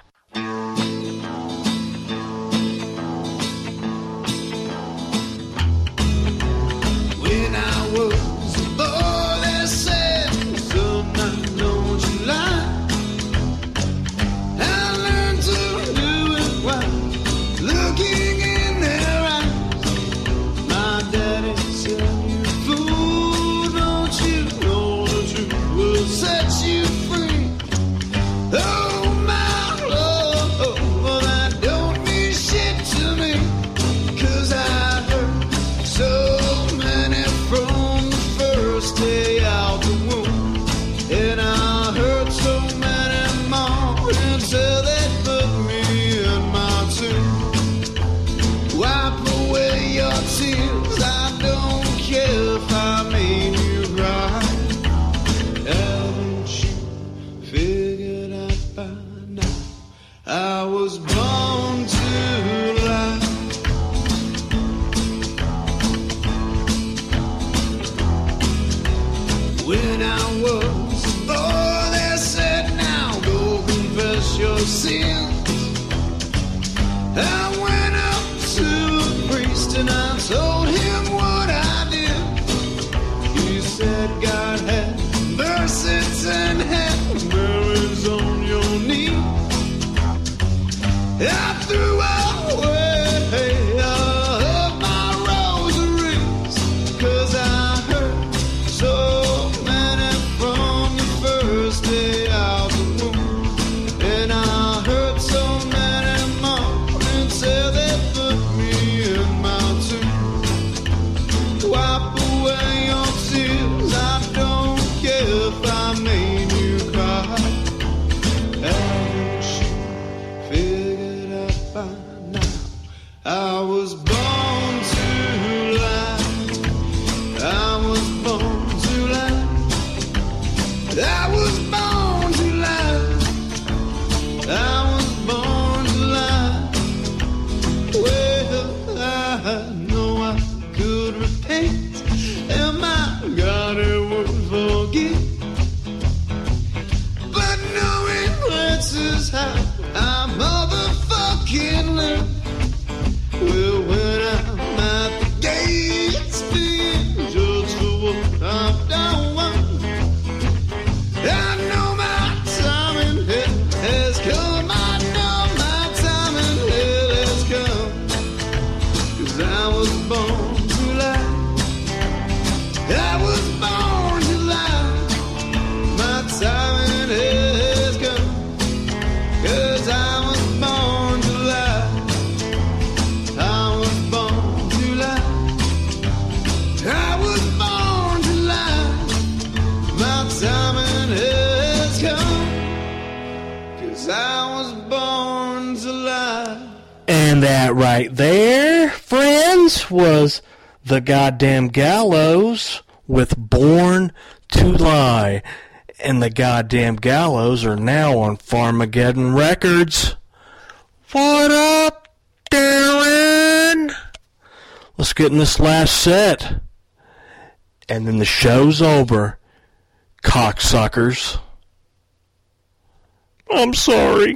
When I was a boy, they said, some night, don't you lie. I learned to do it while looking in their eyes. My daddy said, you fool, don't you know the truth will set you free. Oh, my love, that don't mean shit to me. 'Cause I heard so many from the first day out the womb. And I heard so many more until they put me in my tomb. Wipe away your tears, I don't care if I made you cry. Haven't you figured out by now? I was born to lie. When I was a boy, they said, now go confess your sins. I went up to a priest and I told him what I did. He said, God had mercy and had burials on your knee. I threw away all of my rosaries, 'cause I heard so many from the first day out the womb. And I heard so many more until they put me in my tomb. Wipe away your tears, I don't care if I made you cry. Haven't you figured out by now? I was born to lie. I was born to lie. I was born to lie. I was born to lie. Well, I know I could repent, and my God, it would forgive. But knowing this is how I motherfucking live. Well, when I'm at the gates being judged for what I've done, I my time has come, 'cause I was born to lie. And that right there, friends, was the goddamn Gallows with Born to Lie. And the goddamn Gallows are now on Farmageddon Records. What up, Darren? Let's get in this last set. And then the show's over. Cocksuckers. I'm sorry.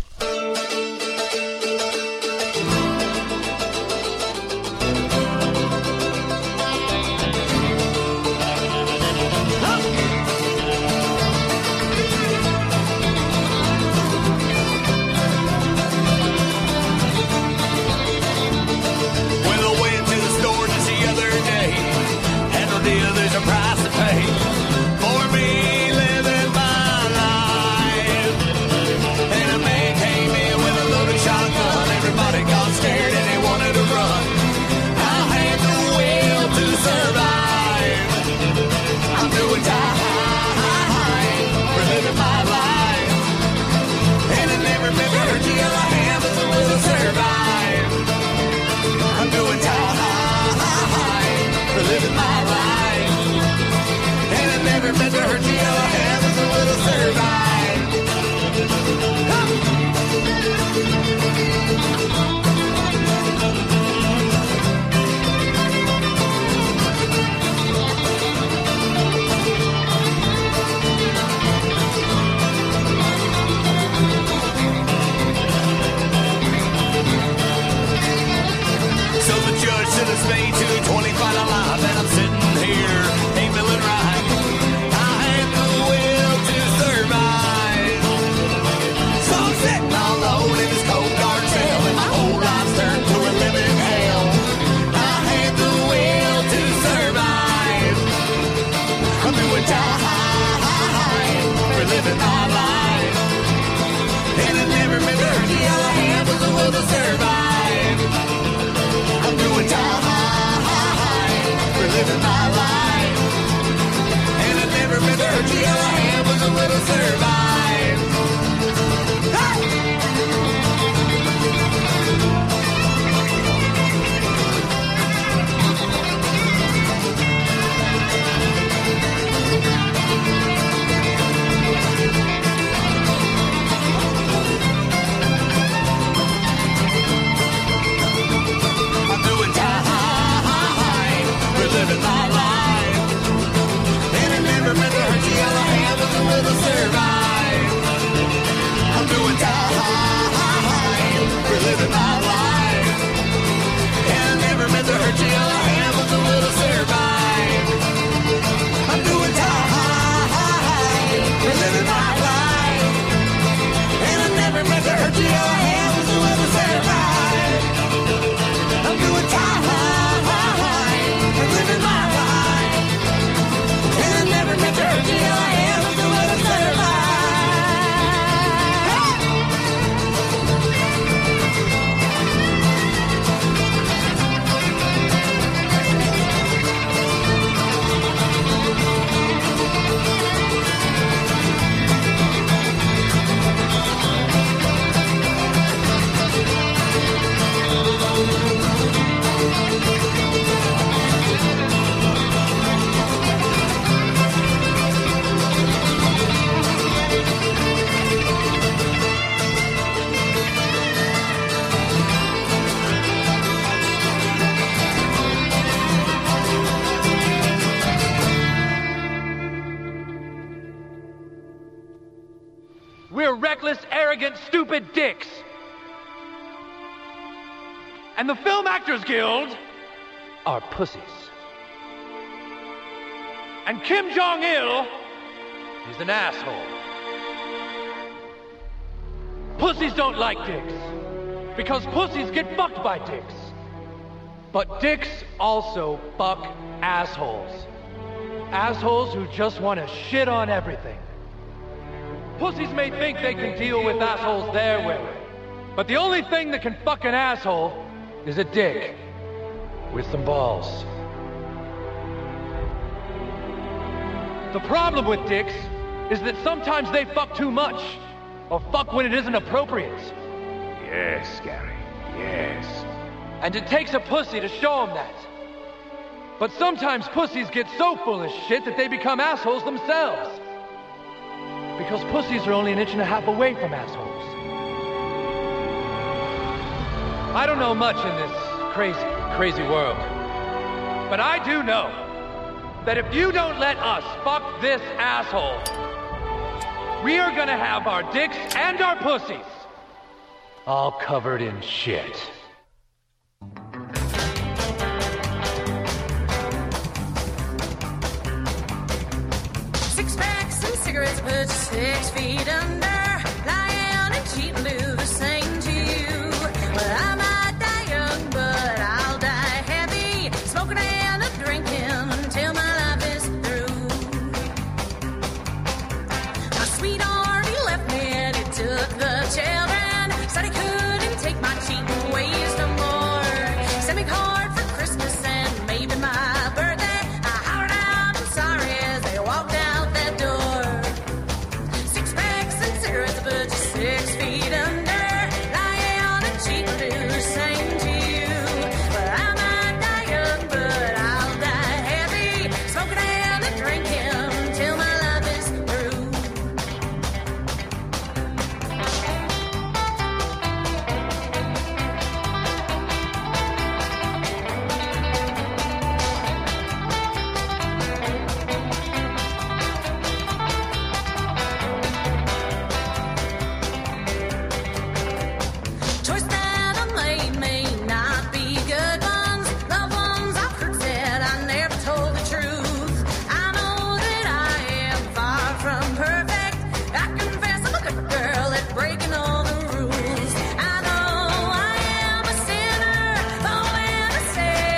Stupid dicks. And the Film Actors Guild are pussies. And Kim Jong-il is an asshole. Pussies don't like dicks because pussies get fucked by dicks. But dicks also fuck assholes. Assholes who just want to shit on everything. Pussies may think they can deal with assholes their way, but the only thing that can fuck an asshole is a dick with some balls. The problem with dicks is that sometimes they fuck too much, or fuck when it isn't appropriate. Yes, Gary, yes. And it takes a pussy to show them that. But sometimes pussies get so full of shit that they become assholes themselves. Because pussies are only an inch and a half away from assholes. I don't know much in this crazy, crazy world. But I do know that if you don't let us fuck this asshole, we are gonna have our dicks and our pussies all covered in shit. Six packs and cigarettes put you six feet under. Lying and cheating do the same to you. Well, I might die young, but I'll die happy. Smoking and a drinking until my life is through. My sweetheart, he left me and he took the children. Said he couldn't take my cheating ways no more. Sent me a card for Christmas and maybe my birthday. I hollered out, I'm sorry, as they walked out that door. Six packs and cigarettes, but you're six feet under. Lying and cheating do the same to you. Well, I might die young, but I'll die happy. Smoking and a drinking until my life is through. Choice that I made may not be good ones. Loved ones I've hurt said I never told the truth. I know that I am far from perfect. I confess I'm a good girl at breaking all the rules. I know I am a sinner, oh, and a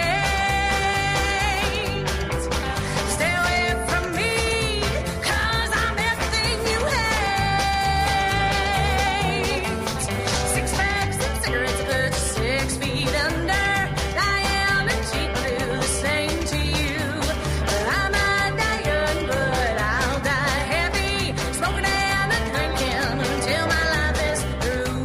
saint. Stay away from me, 'cause I'm everything you hate. Six packs and cigarettes put you six feet under. Lying and cheating do the same to you. Well, I might die young, but I'll die happy. Smoking and a drinking until my life is through.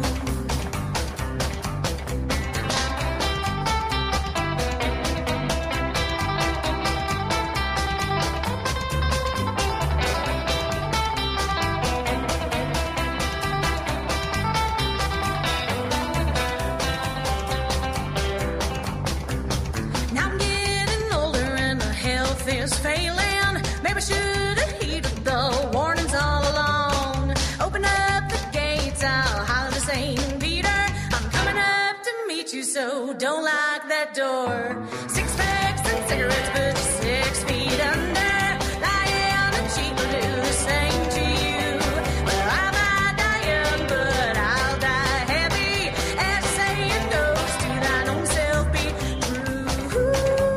Now I'm getting older and my health is failing. Maybe I should have heeded the warnings all along. Open up the gates, I'll holler to Saint Peter. I'm coming up to meet you, so don't lock that door. Six packs and cigarettes put you six feet under. Lying and cheating do the same to you. Well, I might die young, but I'll die happy. As the saying goes, to thine own self be true.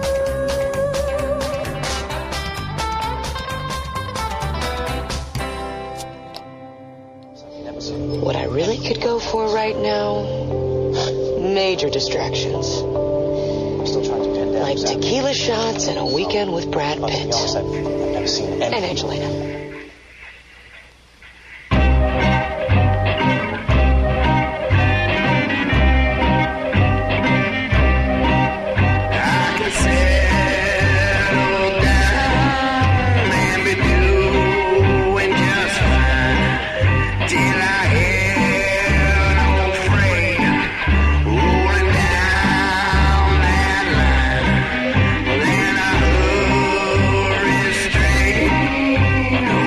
What I really could go for right now, major distractions. Like tequila shots and a weekend with Brad Pitt. And Angelina. No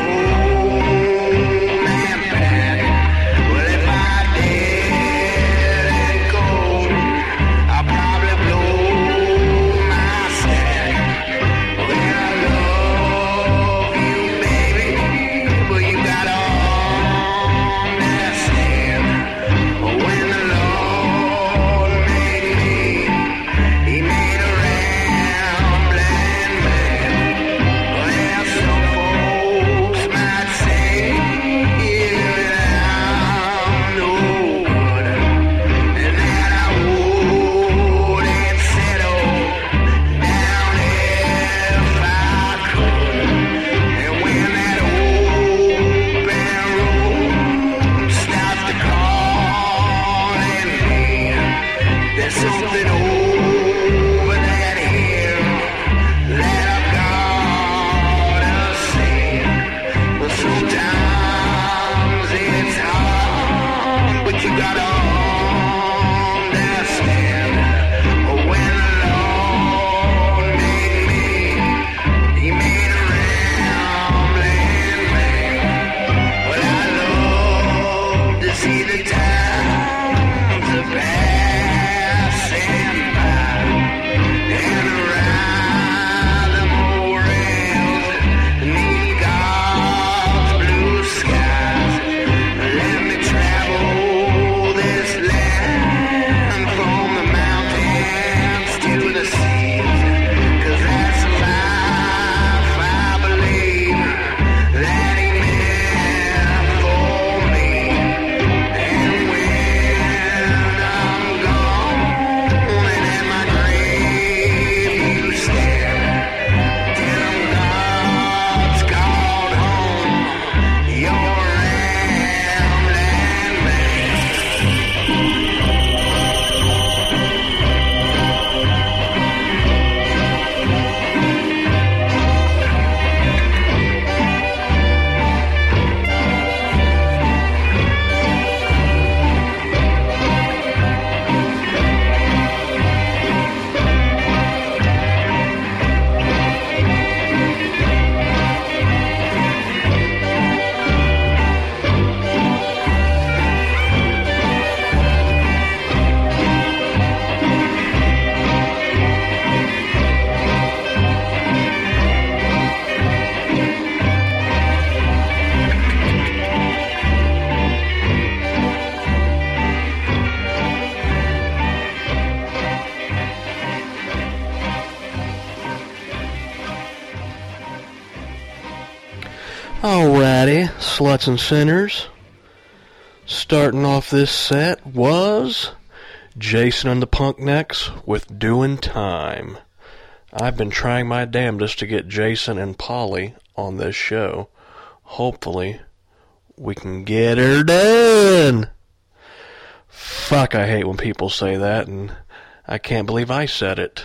righty, sluts and sinners. Starting off this set was Jason and the Punknecks with Doing Time. I've been trying my damnedest to get Jason and Polly on this show. Hopefully, we can get her done. Fuck, I hate when people say that, and I can't believe I said it.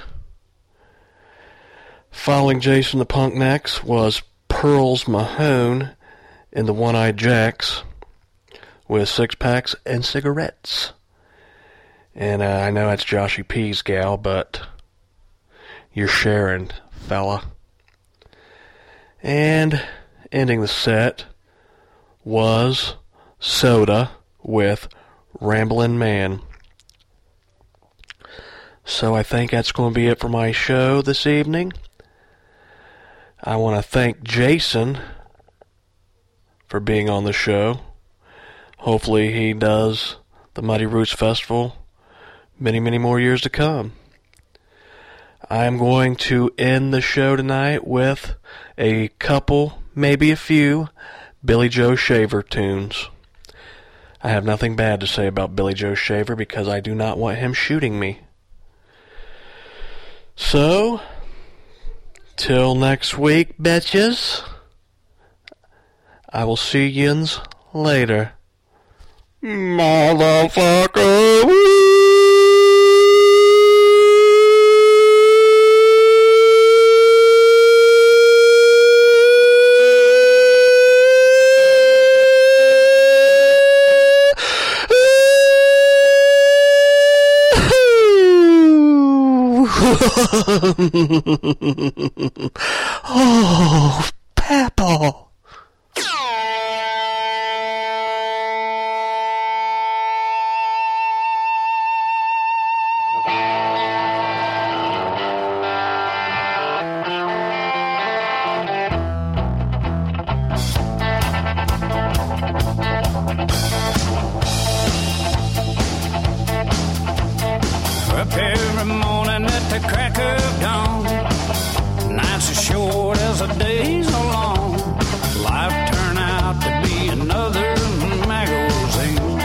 Following Jason the Punknecks was Pearls Mahone and the One-Eyed Jacks with Six Packs and Cigarettes. And uh, I know that's Joshy P's gal, but you're sharing, fella. And ending the set was Soda with Ramblin' Man. So I think that's going to be it for my show this evening. I want to thank Jason for being on the show. Hopefully he does the Muddy Roots Festival many, many more years to come. I'm going to end the show tonight with a couple, maybe a few, Billy Joe Shaver tunes. I have nothing bad to say about Billy Joe Shaver because I do not want him shooting me. So, till next week, bitches. I will see yins later. Motherfucker. Oh, Papa. Up every morning at the crack of dawn. Nights are short as the days are long. Life turned out to be another magazine.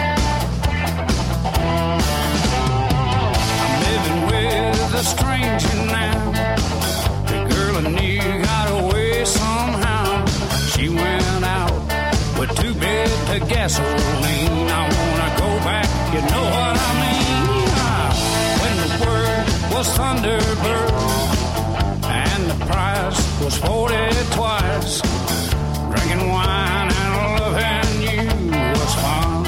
I'm living with a stranger now. The girl I knew got away somehow. She went out with two bits of gasoline. I wanna go back, you know what I mean? Was Thunderbird, and the price was forty twice. Drinking wine and loving you was fun.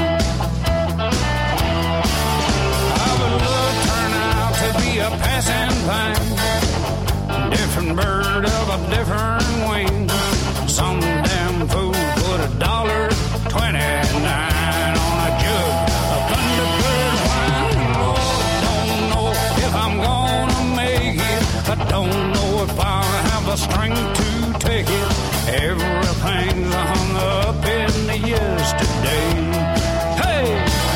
How would love turn out to be a passing thing? Different bird of a different wing. Some damn fool put a dollar twenty-nine on a jug of Thunderbird wine. Lord, don't know if I'm gonna make it. I don't know if I'll have the strength to take it. Everything's hung up in the yesterday. Hey!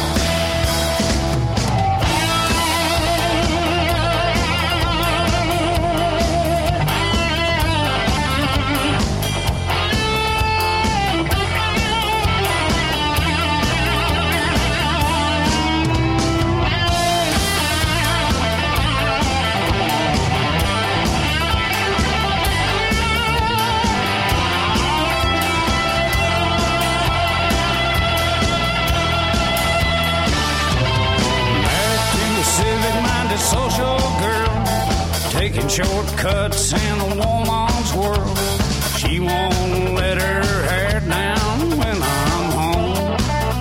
Social girl, taking shortcuts in a woman's world. She won't let her hair down when I'm home.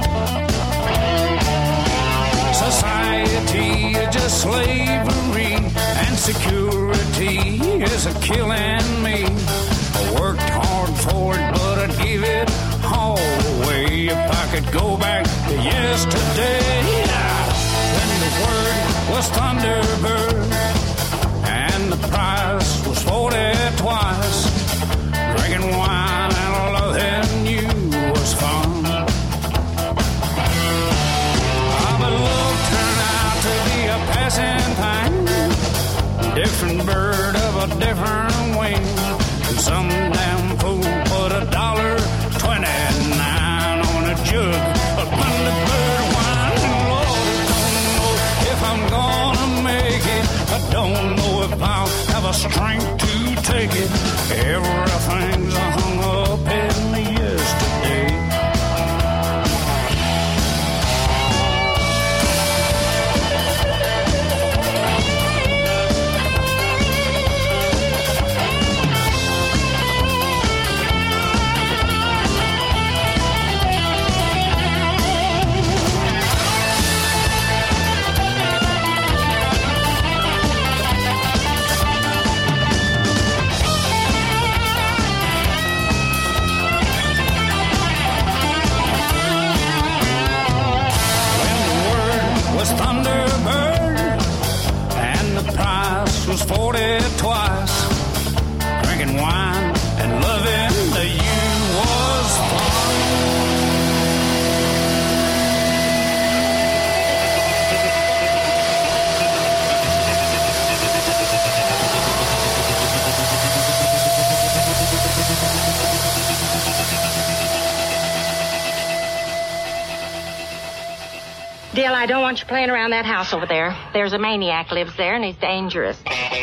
Society is just slavery, and security is a killing me. I worked hard for it, but I'd give it all away if I could go back to yesterday. When the word was Thunderbird, and the price was forty twice. Drinking wine and loving you was fun. Ah, but love turned out to be a passing thing. Different bird of a different wing. And some damn fool put a dollar twenty Dill, I don't want you playing around that house over there. There's a maniac lives there, and he's dangerous.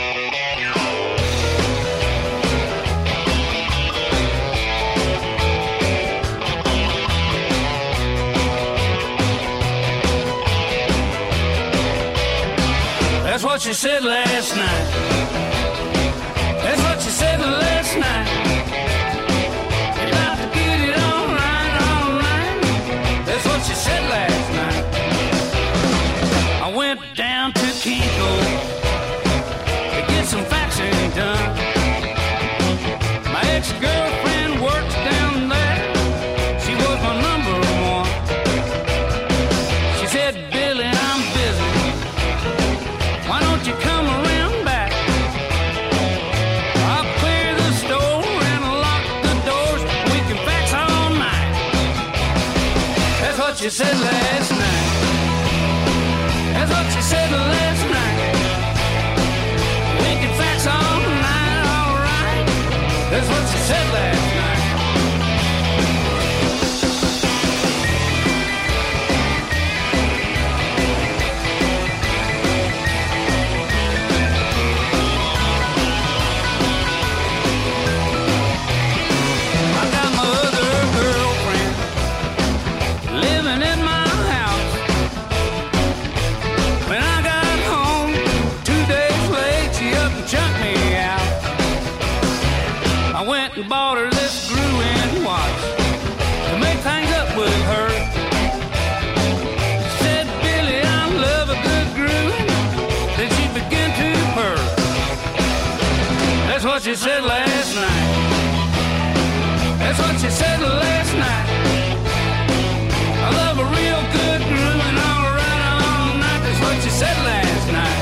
That's what you said last night. That's what you said last night. You're about to get it all right, all right. That's what you said last night. I went down to Kinko to get some faxing done. My ex-girlfriend works down there. She was my number one. She said, Billy, I'm busy. Why don't you come around back? I'll clear the store and lock the doors. We can fax all night. That's what you said last night. That's what you said last night. We can fax all night, all right. That's what you said last night. And bought her this Gruen watch to make things up with her. She said, Billy, I love a good Gruen. Then she began to purr. That's what she said last night. That's what she said last night. I love a real good Gruen all right all night. That's what she said last night.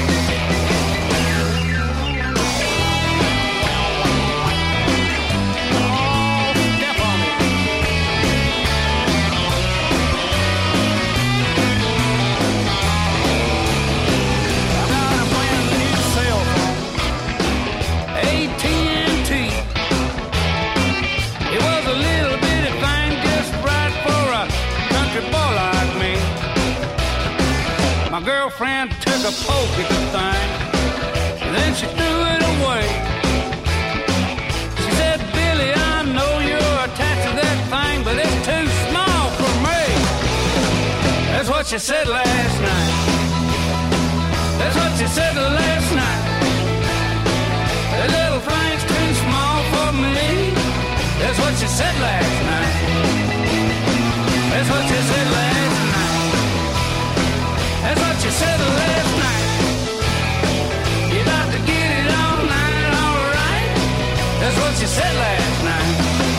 My girlfriend took a poke at the thing, and then she threw it away. She said, Billy, I know you're attached to that thing, but it's too small for me. That's what she said last night. That's what she said last night. That little thing's too small for me. That's what she said last night. That's what she said last night. That's what you said last night. You're about to get it all night, all right. That's what you said last night.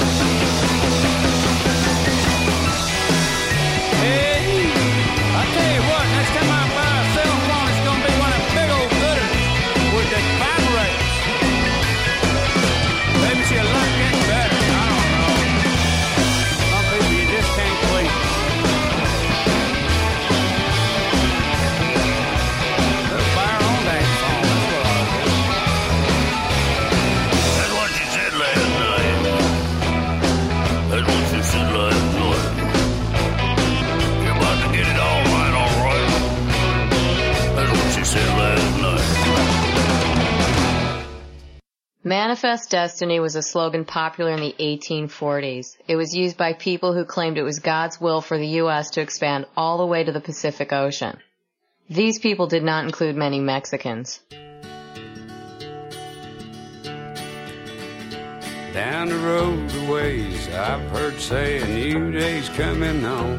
Hey, I tell you what, next time I buy a cell phone, it's gonna be one of them big old gooders with the vibrators. Maybe she'll like getting better. I don't know. Some people you just can't please. Manifest Destiny was a slogan popular in the eighteen forties. It was used by people who claimed it was God's will for the U S to expand all the way to the Pacific Ocean. These people did not include many Mexicans. Down the road a ways, I've heard say a new day's coming on,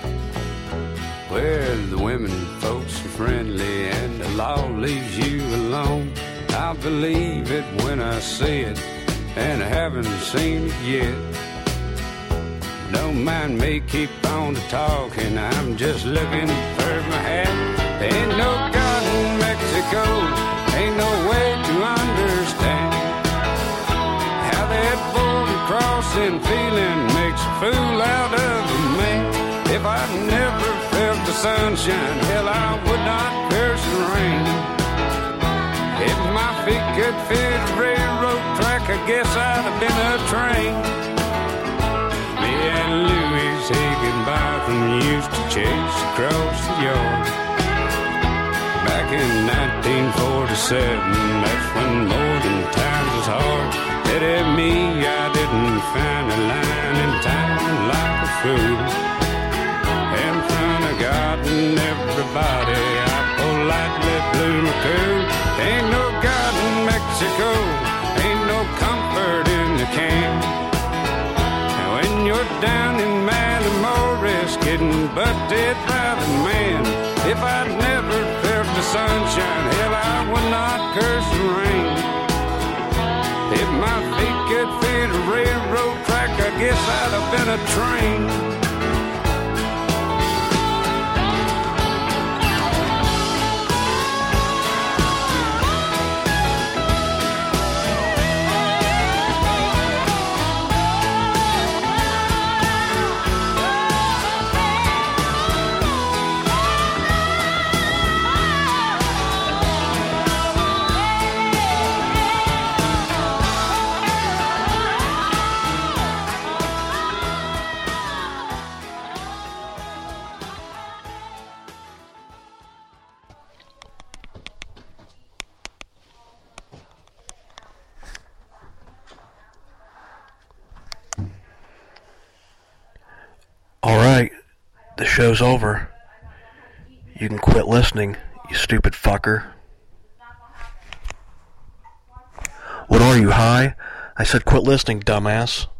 where the women folks are friendly and the law leaves you alone. I'll believe it when I see it, and I haven't seen it yet. Don't mind me, keep on talking, I'm just looking for my hat. There ain't no God in Mexico, ain't no way to understand how that border crossing feeling makes a fool out of a man. If I never felt the sunshine, hell, I would not curse the rain. If my feet could fit a railroad track, I guess I'd have been a train. Me and Louis say goodbye from used to chase across the yard. Back in nineteen forty-seven, that's when more than times was hard. Pity me, I didn't find a line in time like a fool. In front of God and everybody, I politely blew my cool. Ain't no God in Mexico, ain't no comfort in the can. And when you're down in Matamoros getting butted by the man, if I'd never felt the sunshine, hell, I would not curse the rain. If my feet could fit a railroad track, I guess I'd have been a train. Alright, the show's over. You can quit listening, you stupid fucker. What are you, high? I said quit listening, dumbass.